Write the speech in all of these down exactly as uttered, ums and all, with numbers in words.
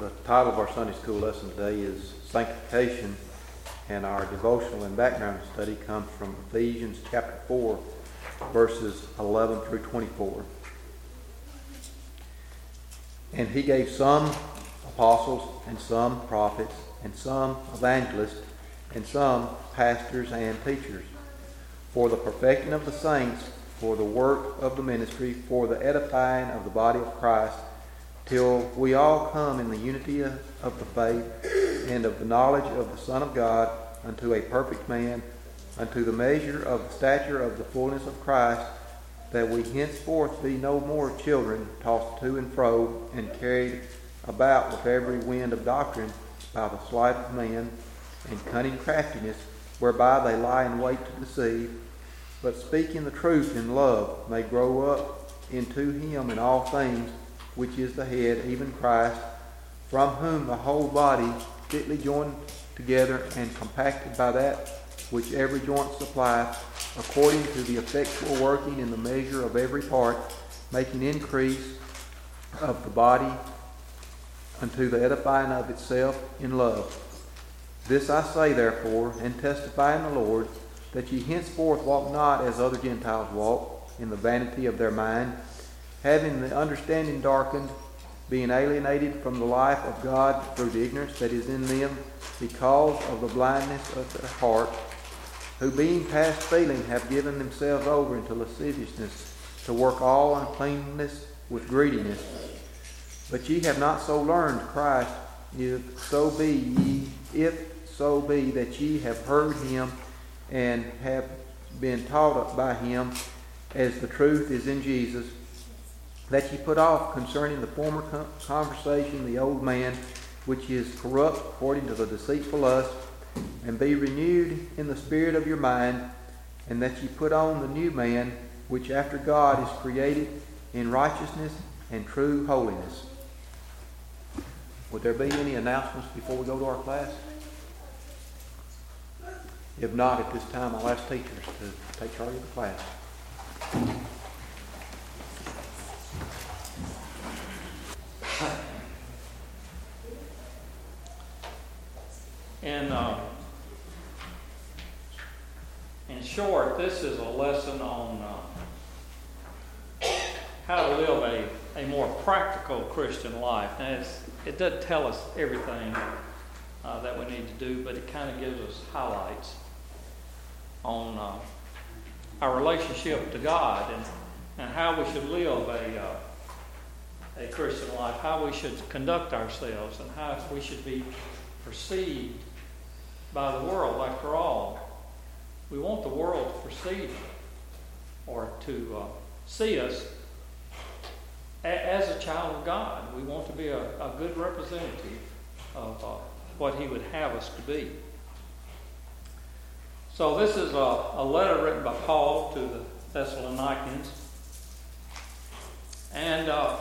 The title of our Sunday school lesson today is Sanctification, and our devotional and background study comes from Ephesians chapter four, verses eleven through twenty-four. And he gave some apostles, and some prophets, and some evangelists, and some pastors and teachers, for the perfecting of the saints, for the work of the ministry, for the edifying of the body of Christ, till we all come in the unity of the faith and of the knowledge of the Son of God, unto a perfect man, unto the measure of the stature of the fullness of Christ, that we henceforth be no more children, tossed to and fro, and carried about with every wind of doctrine, by the sleight of man and cunning craftiness, whereby they lie in wait to deceive, but speaking the truth in love, may grow up into him in all things, which is the head, even Christ, from whom the whole body, fitly joined together and compacted by that which every joint supplieth, according to the effectual working in the measure of every part, making increase of the body unto the edifying of itself in love. This I say therefore, and testify in the Lord, that ye henceforth walk not as other Gentiles walk, in the vanity of their mind, having the understanding darkened, being alienated from the life of God through the ignorance that is in them, because of the blindness of their heart, who being past feeling have given themselves over into lasciviousness, to work all uncleanness with greediness. But ye have not so learned Christ, if so be ye, if so be that ye have heard him, and have been taught by him, as the truth is in Jesus, that ye put off concerning the former conversation the old man, which is corrupt according to the deceitful lust, and be renewed in the spirit of your mind, and that ye put on the new man, which after God is created in righteousness and true holiness. Would there be any announcements before we go to our class? If not, at this time I'll ask teachers to take charge of the class. In, uh, in short, this is a lesson on uh, how to live a, a more practical Christian life. Now, it's, it doesn't tell us everything uh, that we need to do, but it kind of gives us highlights on uh, our relationship to God and, and how we should live a, uh, a Christian life, how we should conduct ourselves, and how we should be perceived by the world. After all, we want the world to perceive or to uh, see us a- as a child of God. We want to be a, a good representative of uh, what he would have us to be. So this is a, a letter written by Paul to the Thessalonians, and uh,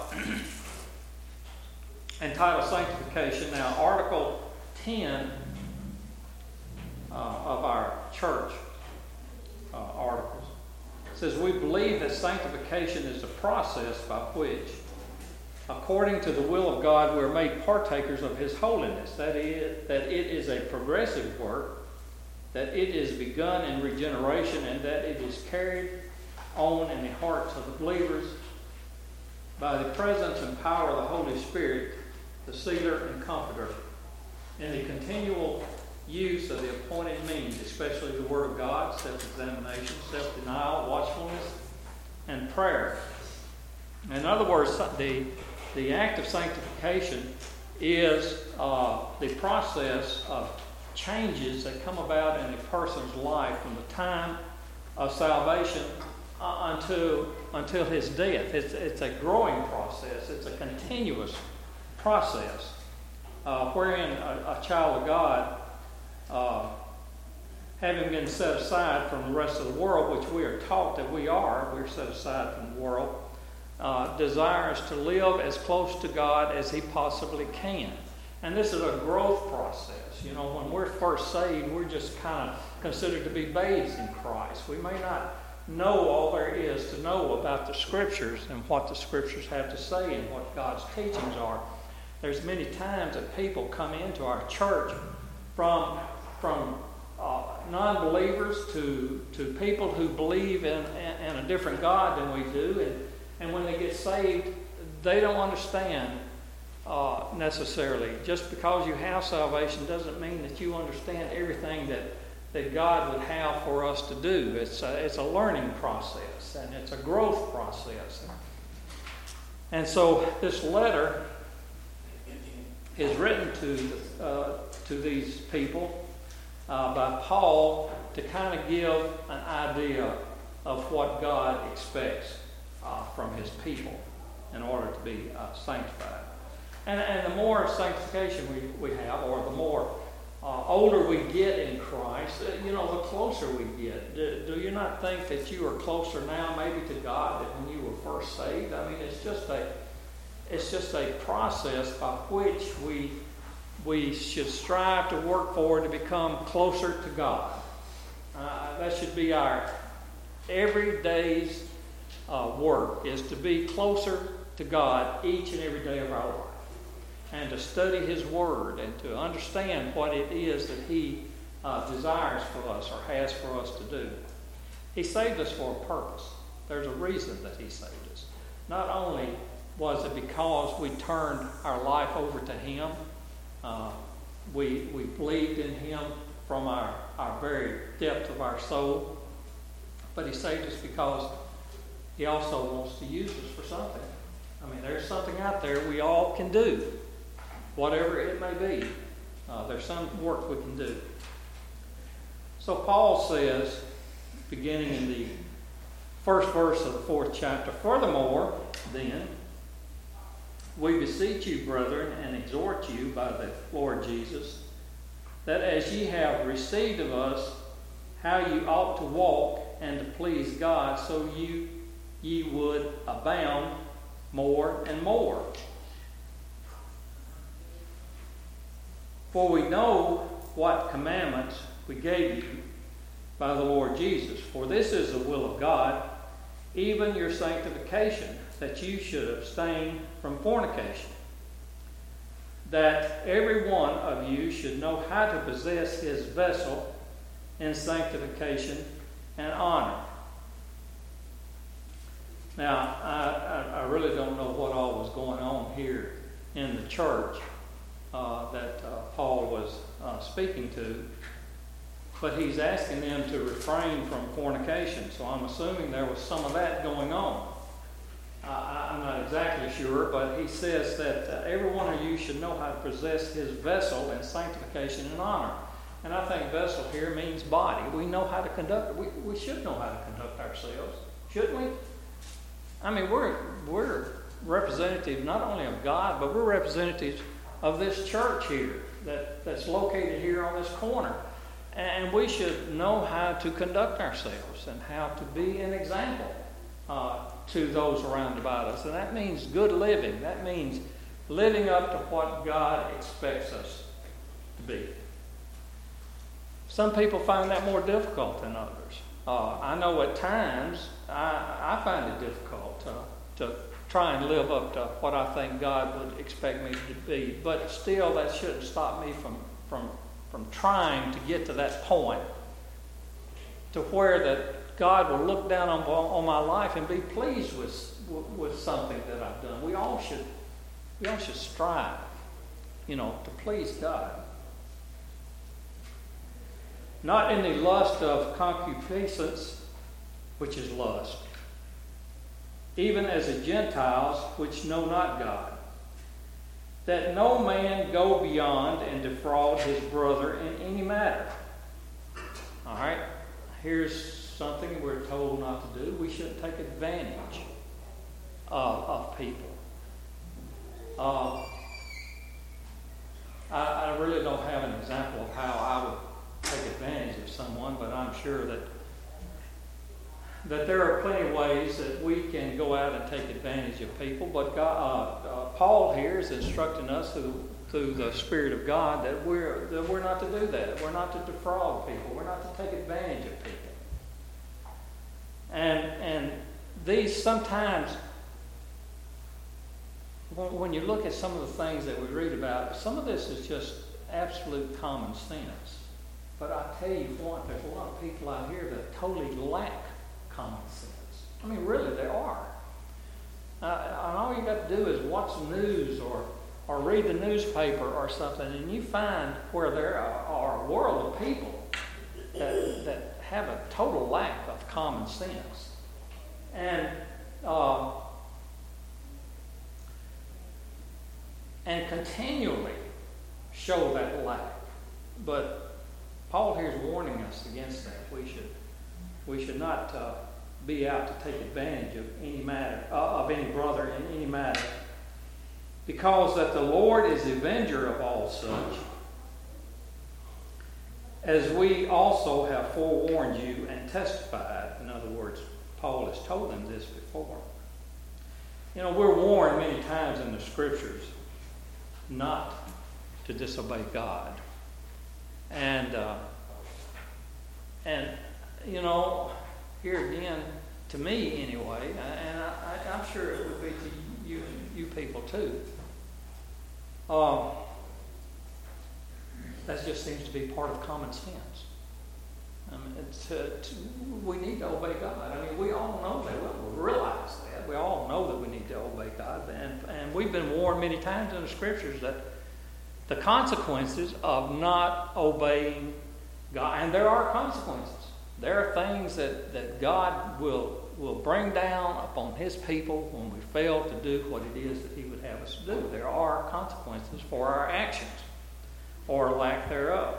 entitled Sanctification. Now, Article ten uh, of our church uh, articles says, we believe that sanctification is the process by which, according to the will of God, we are made partakers of his holiness. That is, that it is a progressive work, that it is begun in regeneration, and that it is carried on in the hearts of the believers by the presence and power of the Holy Spirit, the sealer and comforter, in the continual use of the appointed means, especially the Word of God, self-examination, self-denial, watchfulness, and prayer. In other words, the, the act of sanctification is uh, the process of changes that come about in a person's life from the time of salvation uh, until, until his death. It's, it's a growing process. It's a continuous process uh, wherein a, a child of God, uh, having been set aside from the rest of the world, which we are taught that we are, we're set aside from the world, uh, desires to live as close to God as he possibly can. And this is a growth process. You know, when we're first saved, we're just kind of considered to be babes in Christ. We may not know all there is to know about the Scriptures and what the Scriptures have to say and what God's teachings are. There's many times that people come into our church from from uh, non-believers to to people who believe in, in, in a different God than we do, and, and when they get saved, they don't understand uh, necessarily. Just because you have salvation doesn't mean that you understand everything that, that God would have for us to do. It's a, it's a learning process, and it's a growth process. And so this letter is written to uh, to these people uh, by Paul to kind of give an idea of what God expects uh, from his people in order to be uh, sanctified. And, and the more sanctification we, we have, or the more uh, older we get in Christ, uh, you know, the closer we get. Do, do you not think that you are closer now maybe to God than when you were first saved? I mean, it's just a it's just a process by which we we should strive to work forward to become closer to God. Uh, that should be our every day's uh, work, is to be closer to God each and every day of our life, and to study His Word and to understand what it is that He uh, desires for us or has for us to do. He saved us for a purpose. There's a reason that He saved us. Not only was it because we turned our life over to Him, uh, we, we believed in Him from our, our very depth of our soul, but He saved us because He also wants to use us for something. I mean, there's something out there we all can do, whatever it may be. Uh, there's some work we can do. So Paul says, beginning in the first verse of the fourth chapter, "Furthermore, then, we beseech you, brethren, and exhort you by the Lord Jesus, that as ye have received of us how you ought to walk and to please God, so you ye would abound more and more. For we know what commandments we gave you by the Lord Jesus. For this is the will of God, even your sanctification, that you should abstain from fornication, that every one of you should know how to possess his vessel in sanctification and honor." Now, I, I, I really don't know what all was going on here in the church uh, that uh, Paul was uh, speaking to, but he's asking them to refrain from fornication. So I'm assuming there was some of that going on. Uh, I'm not exactly sure, but he says that uh, every one of you should know how to possess his vessel in sanctification and honor. And I think vessel here means body. We know how to conduct, we, we should know how to conduct ourselves, shouldn't we? I mean, we're, we're representative not only of God, but we're representatives of this church here that, that's located here on this corner. And we should know how to conduct ourselves and how to be an example uh, to those around about us. And that means good living. That means living up to what God expects us to be. Some people find that more difficult than others. Uh, I know at times I, I find it difficult to, to try and live up to what I think God would expect me to be. But still, that shouldn't stop me from, from, from trying to get to that point to where that God will look down on, on my life and be pleased with, with something that I've done. We all should, we all should strive, you know, to please God. Not in the lust of concupiscence, which is lust, even as the Gentiles which know not God, that no man go beyond and defraud his brother in any matter. All right, here's something we're told not to do. We shouldn't take advantage of, of people. Uh, I, I really don't have an example of how I would take advantage of someone, but I'm sure that that there are plenty of ways that we can go out and take advantage of people. But God, uh, uh, Paul here is instructing us through through the Spirit of God that we're that we're not to do that. We're not to defraud people. We're not to take advantage of people. And and these sometimes when, when you look at some of the things that we read about, some of this is just absolute common sense. But I tell you what, there's a lot of people out here that totally lack common sense. I mean, really, there are. Uh, and all you got to do is watch the news or, or read the newspaper or something, and you find where there are, are a world of people that, that have a total lack of common sense. And uh, and continually show that lack. But Paul here is warning us against that. We should we should not uh, be out to take advantage of any matter uh, of any brother in any matter, because that the Lord is the avenger of all such, as we also have forewarned you and testified. In other words, Paul has told them this before. You know, we're warned many times in the Scriptures not to disobey God. And, uh, and you know, here again, to me anyway, and I, I, I'm sure it would be to you, you people too, uh, that just seems to be part of common sense. I mean, it's, uh, to, we need to obey God. I mean, we all know that. We realize that. We all know that we need to obey God. And, and we've been warned many times in the Scriptures that the consequences of not obeying God, and there are consequences. There are things that, that God will, will bring down upon His people when we fail to do what it is that He would have us to do. There are consequences for our actions or lack thereof.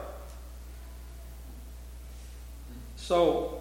So,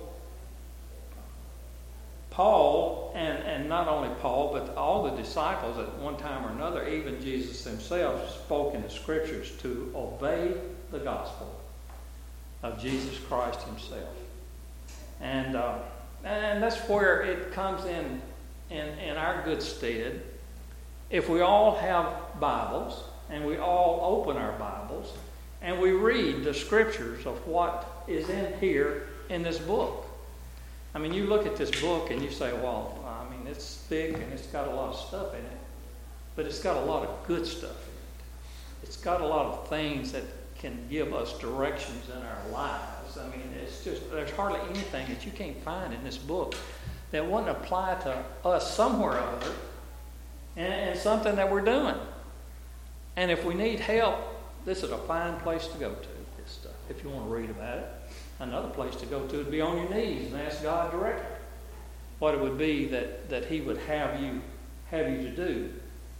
Paul, and, and not only Paul, but all the disciples at one time or another, even Jesus himself, spoke in the Scriptures to obey the gospel of Jesus Christ Himself. And uh, and that's where it comes in, in, in our good stead. If we all have Bibles, and we all open our Bibles, and we read the Scriptures of what is in here in this book. I mean, you look at this book and you say, well, I mean, it's thick and it's got a lot of stuff in it, but it's got a lot of good stuff in it. It's got a lot of things that can give us directions in our lives. I mean, it's just, there's hardly anything that you can't find in this book that wouldn't apply to us somewhere or other, and, and something that we're doing. And if we need help, this is a fine place to go to, this stuff, if you want to read about it. Another place to go to would be on your knees and ask God directly what it would be that, that He would have you have you to do.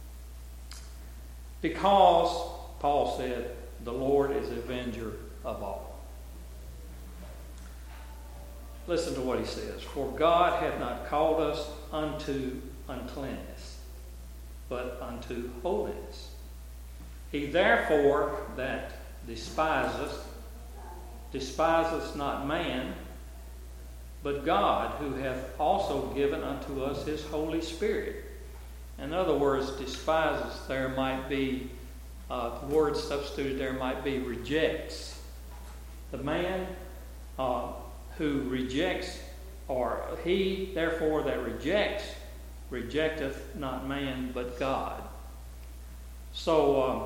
Because, Paul said, the Lord is the avenger of all. Listen to what he says. For God hath not called us unto uncleanness, but unto holiness. He therefore that despiseth despiseth not man, but God, who hath also given unto us His Holy Spirit. In other words, despises, there might be, uh, the word substituted there might be rejects. The man uh, who rejects, or he, therefore, that rejects, rejecteth not man, but God. So, um,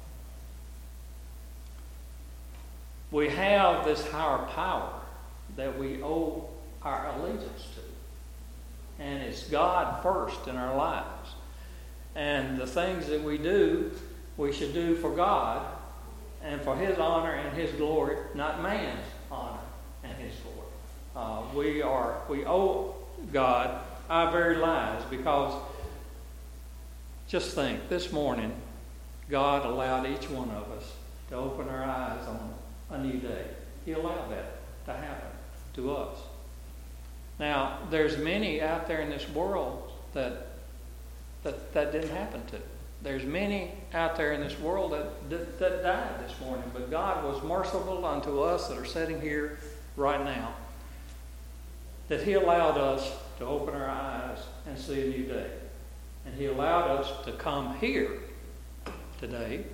we have this higher power that we owe our allegiance to. And it's God first in our lives. And the things that we do, we should do for God and for His honor and His glory, not man's honor and His glory. Uh, we are we owe God our very lives, because just think, this morning God allowed each one of us to open our eyes on a new day. He allowed that to happen to us. Now, there's many out there in this world that that, that didn't happen to. There's many out there in this world that, that, that died this morning, but God was merciful unto us that are sitting here right now, that He allowed us to open our eyes and see a new day. And He allowed us to come here today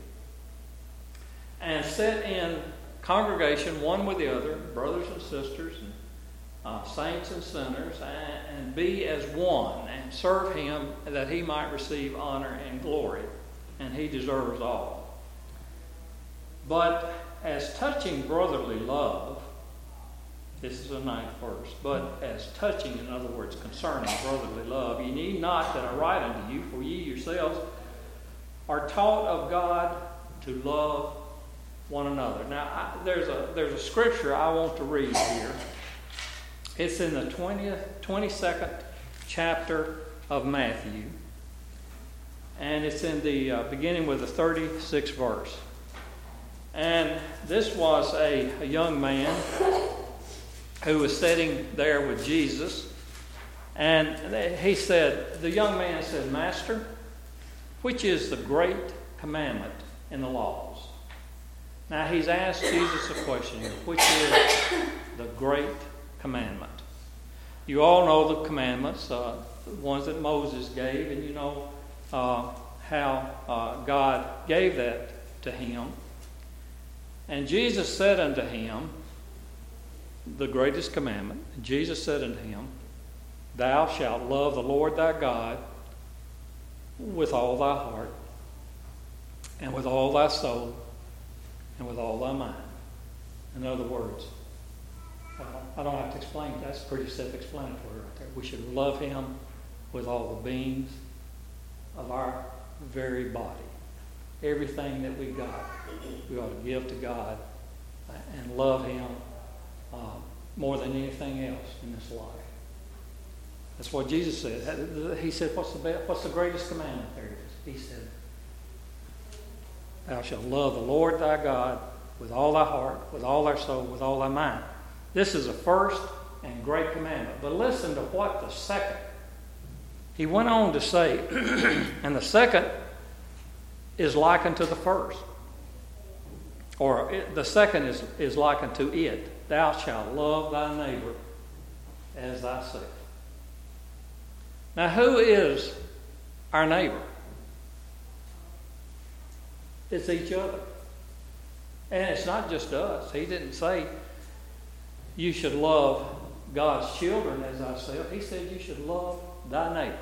and sit in congregation, one with the other, brothers and sisters, and uh, saints and sinners, and, and be as one, and serve him that he might receive honor and glory, and he deserves all. But as touching brotherly love, this is the ninth verse, but as touching, in other words, concerning brotherly love, ye need not that I write unto you, for ye yourselves are taught of God to love one another. Now, I, there's a there's a scripture I want to read here. It's in the twentieth, twenty-second chapter of Matthew, and it's in the uh, beginning with the thirty-sixth verse. And this was a, a young man who was sitting there with Jesus, and he said, the young man said, Master, which is the great commandment in the laws? Now he's asked Jesus a question here, which is the great commandment? You all know the commandments, uh, the ones that Moses gave, and you know uh, how uh, God gave that to him. And Jesus said unto him, the greatest commandment, Jesus said unto him, Thou shalt love the Lord thy God with all thy heart, and with all thy soul, and with all thy mind. In other words, well, I don't have to explain it. That's pretty self-explanatory right there. We should love him with all the beings of our very body. Everything that we got, we ought to give to God and love him uh, more than anything else in this life. That's what Jesus said. He said, what's the best, what's the greatest commandment? There it is. He said, Thou shalt love the Lord thy God with all thy heart, with all thy soul, with all thy mind. This is the first and great commandment. But listen to what the second. He went on to say, and the second is likened to the first. Or it, the second is, is likened to it. Thou shalt love thy neighbor as thyself. Now, who is our neighbor? It's each other. And it's not just us. He didn't say you should love God's children as thyself. He said you should love thy neighbor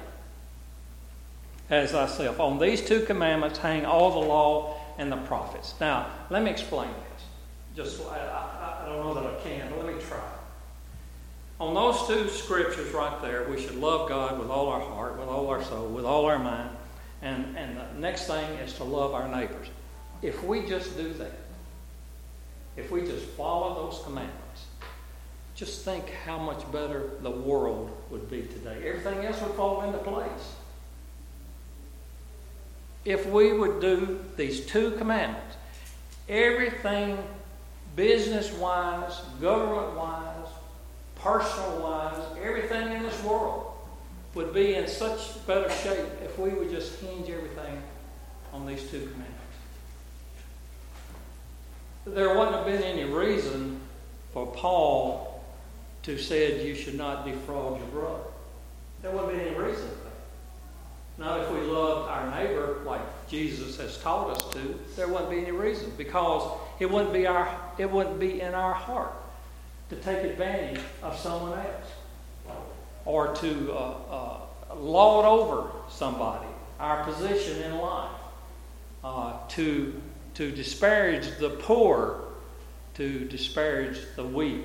as thyself. On these two commandments hang all the law and the prophets. Now, let me explain this. Just I, I, I don't know that I can, but let me try. On those two scriptures right there, we should love God with all our heart, with all our soul, with all our mind. And, and the next thing is to love our neighbors. If we just do that, if we just follow those commandments, just think how much better the world would be today. Everything else would fall into place. If we would do these two commandments, everything business-wise, government-wise, personal-wise, everything in this world would be in such better shape if we would just hinge everything on these two commandments. There wouldn't have been any reason for Paul to say you should not defraud your brother. There wouldn't be any reason for that. Not if we loved our neighbor like Jesus has taught us to. There wouldn't be any reason, because it wouldn't be our it wouldn't be in our heart to take advantage of someone else, or to uh, uh, lord over somebody, our position in life, uh, to to disparage the poor, to disparage the weak.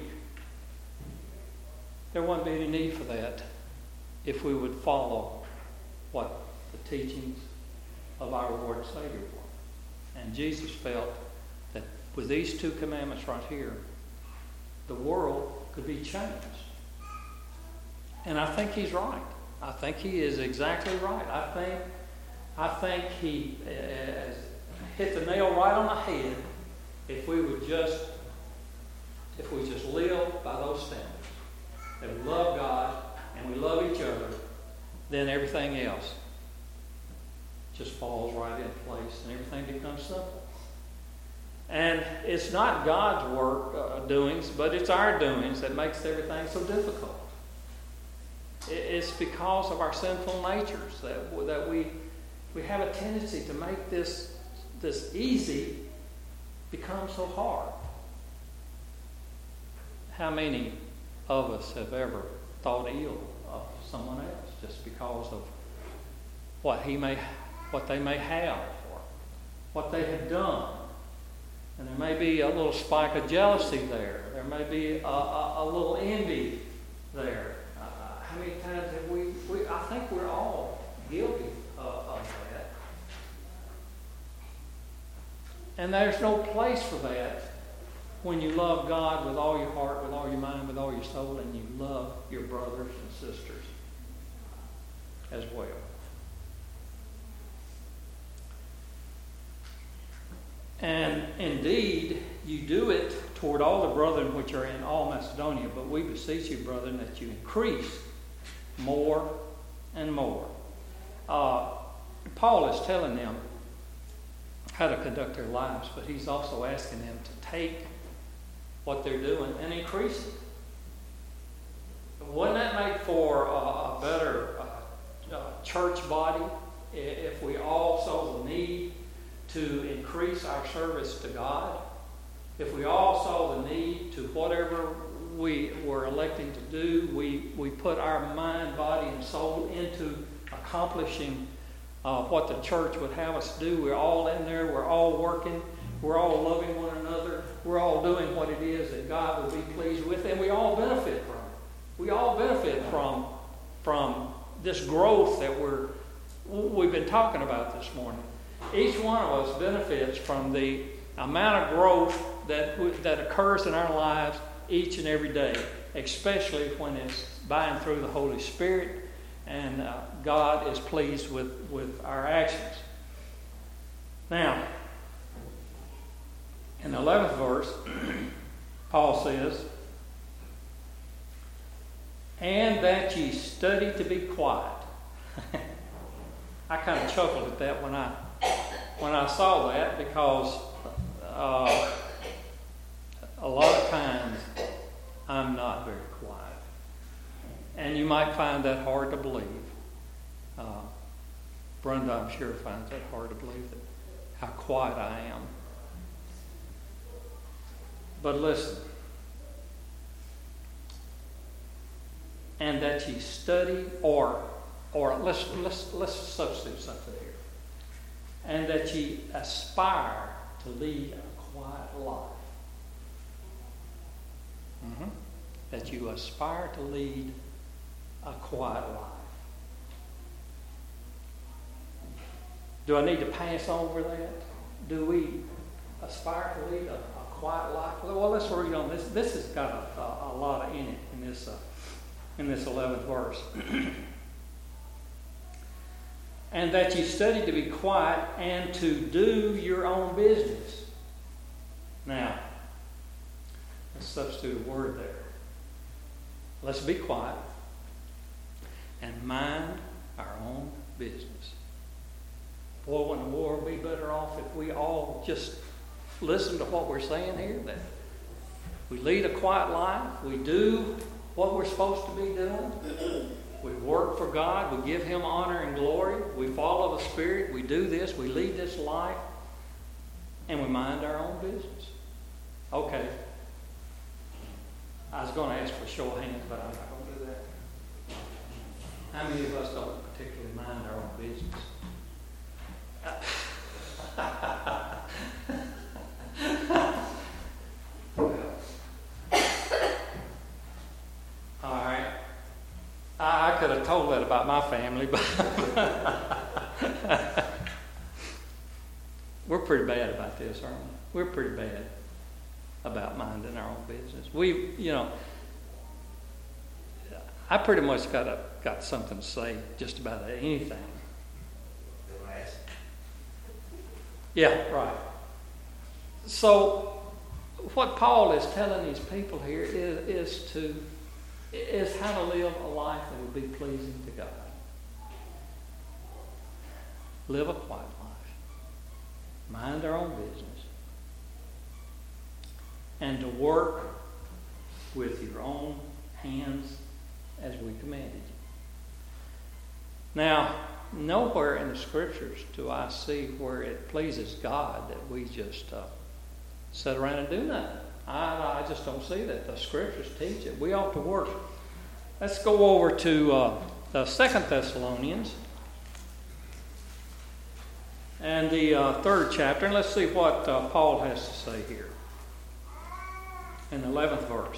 There wouldn't be any need for that if we would follow what the teachings of our Lord and Savior were. And Jesus felt that with these two commandments right here, the world could be changed. And I think he's right. I think he is exactly right. I think I think he uh, hit the nail right on the head if we would just if we just live by those standards. That we love God and we love each other, then everything else just falls right in place and everything becomes simple. And it's not God's work uh, doings, but it's our doings that makes everything so difficult. It's because of our sinful natures that that we we have a tendency to make this this easy become so hard. How many of us have ever thought ill of someone else just because of what he may, what they may have, or what they have done. And there may be a little spike of jealousy there. There may be a, a, a little envy there. Uh, how many times have we, we, I think we're all guilty of, of that. And there's no place for that when you love God with all your heart, with all your mind, with all your soul, and you love your brothers and sisters as well. And indeed, you do it toward all the brethren which are in all Macedonia, but we beseech you, brethren, that you increase more and more. Uh, Paul is telling them how to conduct their lives, but he's also asking them to take what they're doing and increase it. Wouldn't that make for a, a better uh, uh, church body if we all saw the need to increase our service to God? If we all saw the need to whatever we were electing to do, we, we put our mind, body, and soul into accomplishing uh, what the church would have us do. We're all in there. We're all working. We're all loving one another. We're all doing what it is that God would be pleased with, and we all benefit from it. We all benefit from, from this growth that we're, we've been talking about this morning. Each one of us benefits from the amount of growth that, that occurs in our lives each and every day, especially when it's by and through the Holy Spirit, and uh, God is pleased with, with our actions. Now, in the eleventh verse, Paul says, "And that ye study to be quiet." I kind of chuckled at that when I when I saw that, because uh, a lot of times I'm not very quiet. And you might find that hard to believe. Uh, Brenda, I'm sure, finds that hard to believe, that how quiet I am. But listen. "And that ye study," or or let's let's let's substitute something here. "And that ye aspire to lead a quiet life." Mm-hmm. That you aspire to lead a quiet life. Do I need to pass over that? Do we aspire to lead a, a quiet life? Well, let's read on this. This has got a, a, a lot in it in this uh, in this eleventh verse. "And that ye study to be quiet and to do your own business." Now, let's substitute a word there. Let's be quiet and mind our own business. Boy, wouldn't the world be better off if we all just listen to what we're saying here? That we lead a quiet life, we do what we're supposed to be doing, we work for God, we give Him honor and glory, we follow the Spirit, we do this, we lead this life, and we mind our own business. Okay. I was going to ask for a show of hands, but I'm not going to do that. How many of us don't particularly mind our own business? All right. I, I could have told that about my family, but we're pretty bad about this, aren't we? We're pretty bad about minding our own business. We, you know, I pretty much got a, got something to say just about anything. Yeah, right. So, what Paul is telling these people here is, is to is how to live a life that would be pleasing to God. Live a quiet life. Mind our own business. And to work with your own hands as we commanded you. Now, nowhere in the Scriptures do I see where it pleases God that we just uh, sit around and do nothing. I, I just don't see that. The Scriptures teach it. We ought to work. Let's go over to uh, the Second Thessalonians and the uh, third chapter, and let's see what uh, Paul has to say here in the eleventh verse.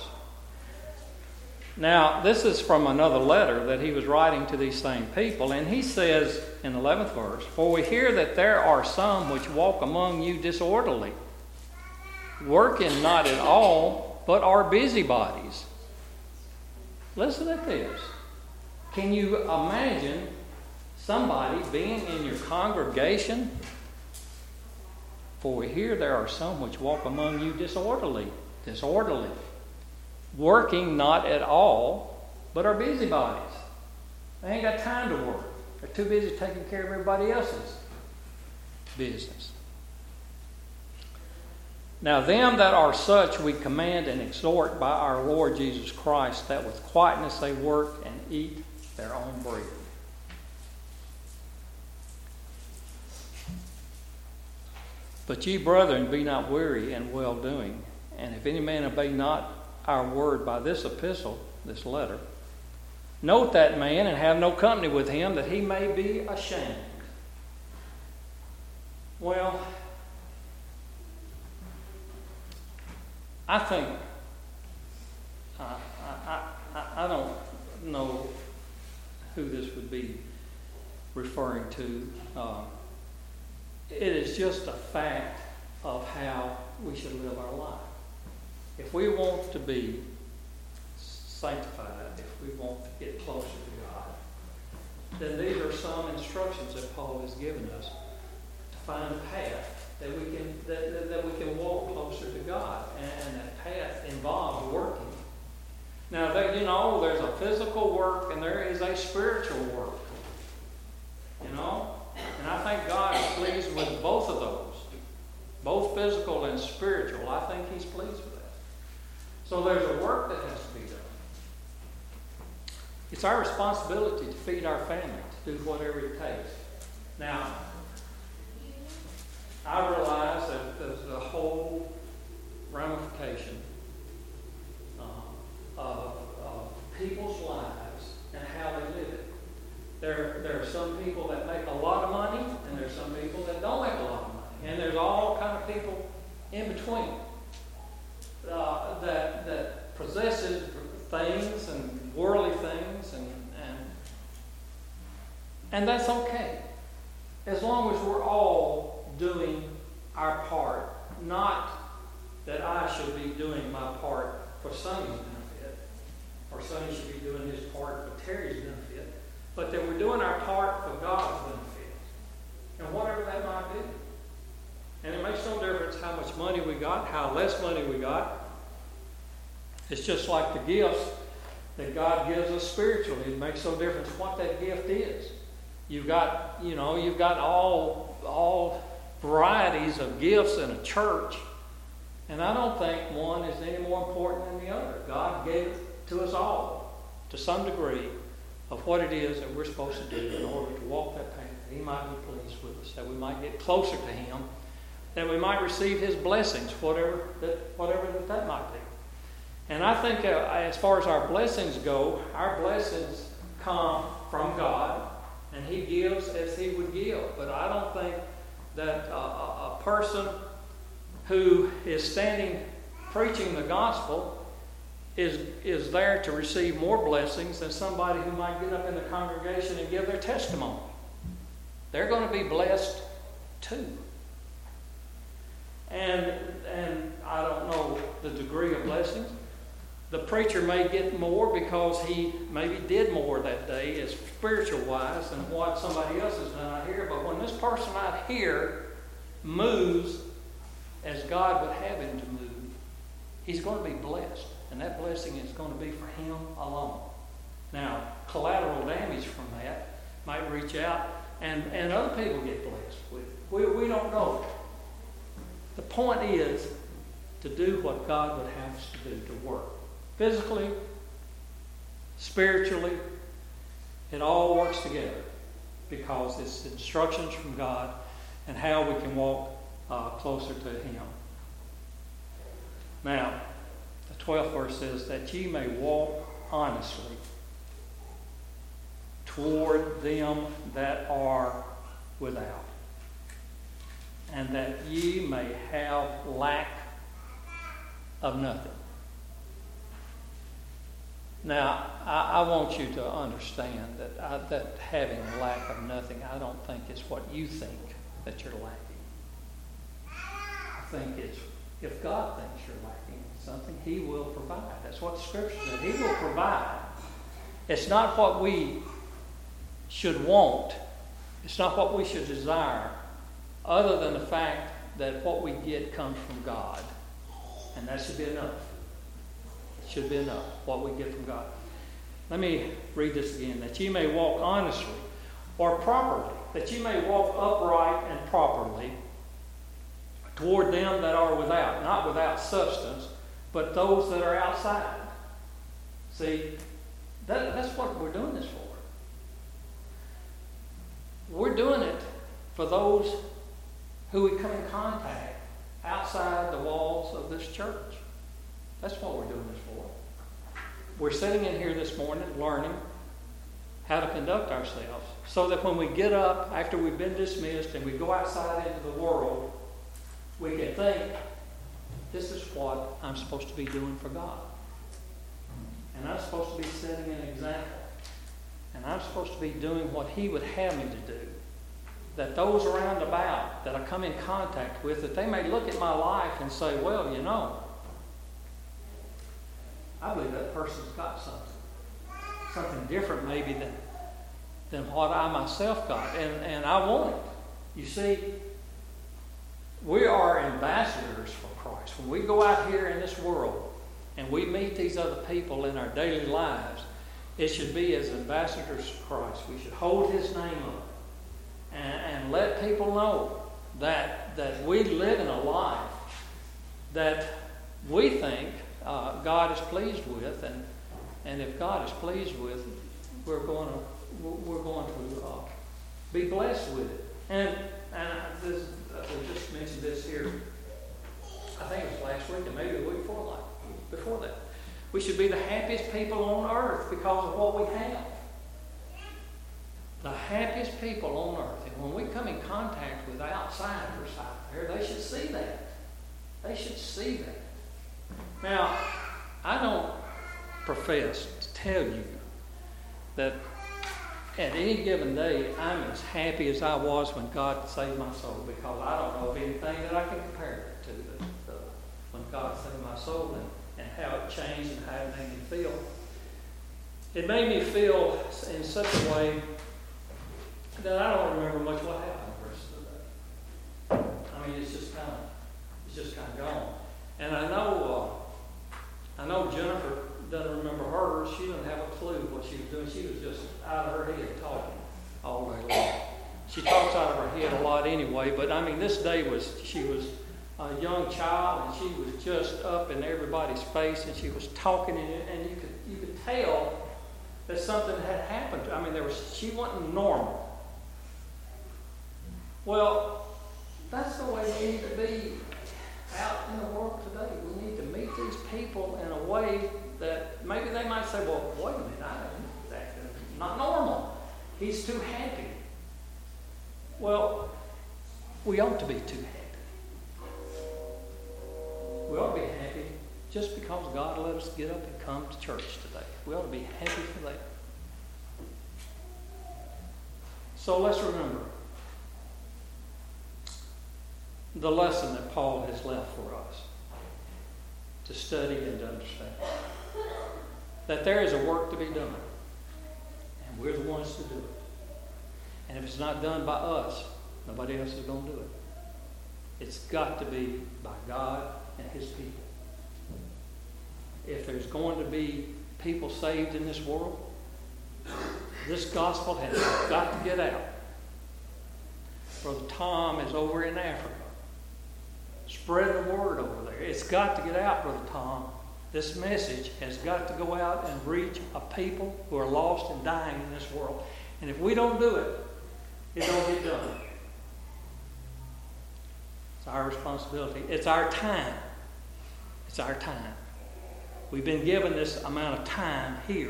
Now, this is from another letter that he was writing to these same people, and he says in the eleventh verse, "For we hear that there are some which walk among you disorderly, working not at all, but are busybodies." Listen at this. Can you imagine somebody being in your congregation? "For we hear there are some which walk among you disorderly, disorderly, working not at all, but are busybodies." They ain't got time to work. They're too busy taking care of everybody else's business. "Now them that are such we command and exhort by our Lord Jesus Christ, that with quietness they work and eat their own bread." "But ye, brethren, be not weary in well-doing. And if any man obey not our word by this epistle," this letter, "note that man and have no company with him, that he may be ashamed." Well, I think, uh, I, I, I don't know who this would be referring to. Uh, it is just a fact of how we should live our life. If we want to be sanctified, if we want to get closer to God, then these are some instructions that Paul has given us to find a path that we can that, that, that we can walk closer to God, and, and that path involves working. Now, there, you know, there's a physical work and there is a spiritual work. You know, and I think God is pleased with both of those, both physical and spiritual. I think He's pleased with that. So there's a work that has to be done. It's our responsibility to feed our family, to do whatever it takes. Now, I realize that there's a whole ramification uh, of, of people's lives and how they live it. There, there are some people that make a lot of money, and there's some people that don't make a lot of money. And there's all kind of people in between uh, that, that possesses things and worldly things, and, and, and that's okay. As long as we're all doing our part. Not that I should be doing my part for Sonny's benefit, or Sonny should be doing his part for Terry's benefit, but that we're doing our part for God's benefit, and whatever that might be. And it makes no difference how much money we got, how less money we got. It's just like the gifts that God gives us spiritually. It makes no difference what that gift is. You've got, you know, you've got all all varieties of gifts in a church, and I don't think one is any more important than the other. God gave it to us all, to some degree, of what it is that we're supposed to do in order to walk that path, that He might be pleased with us, that we might get closer to Him, that we might receive His blessings, whatever that, whatever that, that might be. And I think uh, as far as our blessings go, our blessings come from God, and He gives as He would give. But I don't think that uh, a, a person who is standing preaching the gospel is, is there to receive more blessings than somebody who might get up in the congregation and give their testimony. They're going to be blessed too. And, and I don't know the degree of blessings. The preacher may get more because he maybe did more that day as spiritual-wise than what somebody else has done out here. But when this person out here moves as God would have him to move, he's going to be blessed. And that blessing is going to be for him alone. Now, collateral damage from that might reach out and, and other people get blessed with it. We, we don't know. The point is to do what God would have us to do, to work. Physically, spiritually, it all works together because it's instructions from God and how we can walk uh, closer to Him. Now, the twelfth verse says that ye may walk honestly toward them that are without, and that ye may have lack of nothing. Now, I, I want you to understand that I, that having lack of nothing, I don't think is what you think that you're lacking. I think it's, if God thinks you're lacking something, He will provide. That's what the Scripture says. He will provide. It's not what we should want. It's not what we should desire, other than the fact that what we get comes from God. And that should be enough. It should be enough, what we get from God. Let me read this again. That ye may walk honestly or properly, that ye may walk upright and properly toward them that are without, not without substance, but those that are outside. See, that, that's what we're doing this for. We're doing it for those who we come in contact outside the walls of this church. That's what we're doing this for. We're sitting in here this morning learning how to conduct ourselves so that when we get up after we've been dismissed and we go outside into the world, we can think, this is what I'm supposed to be doing for God. And I'm supposed to be setting an example. And I'm supposed to be doing what He would have me to do. That those around about that I come in contact with, that they may look at my life and say, well, you know, I believe that person's got something. Something different maybe than, than what I myself got. And, and I want it. You see, we are ambassadors for Christ. When we go out here in this world and we meet these other people in our daily lives, it should be as ambassadors for Christ. We should hold His name up and, and let people know that, that we live in a life that we think uh, God is pleased with, and and if God is pleased with, we're going to we're going to uh, be blessed with it. And and I, this, I just mentioned this here. I think it was last week, and maybe the week before, like before that. We should be the happiest people on earth because of what we have. The happiest people on earth. And when we come in contact with outsiders out there, they should see that. They should see that. Now, I don't profess to tell you that at any given day I'm as happy as I was when God saved my soul, because I don't know of anything that I can compare it to the, the, when God saved my soul and and how it changed and how it made me feel. It made me feel in such a way that I don't remember much what happened the rest of the day. I mean, it's just kind of, it's just kind of gone. And I know, uh, I know Jennifer doesn't remember hers. She doesn't have a clue what she was doing. She was just out of her head talking all day long. She talks out of her head a lot anyway, but I mean, this day was, she was a young child, and she was just up in everybody's face, and she was talking, and, and you could you could tell that something had happened to her. I mean, there was she wasn't normal. Well, that's the way we need to be out in the world today. We need to meet these people in a way that maybe they might say, well, wait a minute, I that's not normal. He's too happy. Well, we ought to be too happy. We ought to be happy just because God let us get up and come to church today. We ought to be happy for that. So let's remember the lesson that Paul has left for us to study and to understand. That there is a work to be done, and we're the ones to do it. And if it's not done by us, nobody else is going to do it. It's got to be by God and His people. If there's going to be people saved in this world, this gospel has got to get out. Brother Tom is over in Africa. Spread the word over there. It's got to get out, Brother Tom. This message has got to go out and reach a people who are lost and dying in this world. And if we don't do it, it don't get done. It's our responsibility. It's our time. It's our time. We've been given this amount of time here,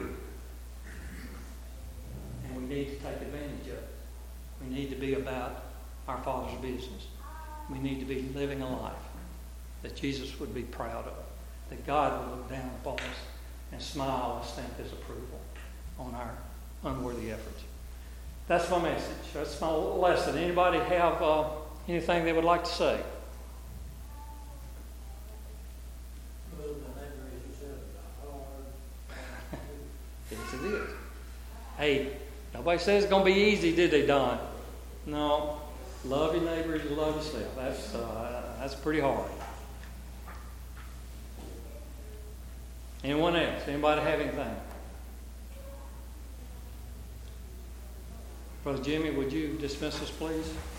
and we need to take advantage of it. We need to be about our Father's business. We need to be living a life that Jesus would be proud of, that God would look down upon us and smile and stamp His approval on our unworthy efforts. That's my message. That's my lesson. Anybody have uh, anything they would like to say? Yes, it is. Hey, nobody says it's going to be easy, did they, Don? No. Love your neighbor as you love yourself. That's, uh, that's pretty hard. Anyone else? Anybody have anything? Brother Jimmy, would you dismiss us, please?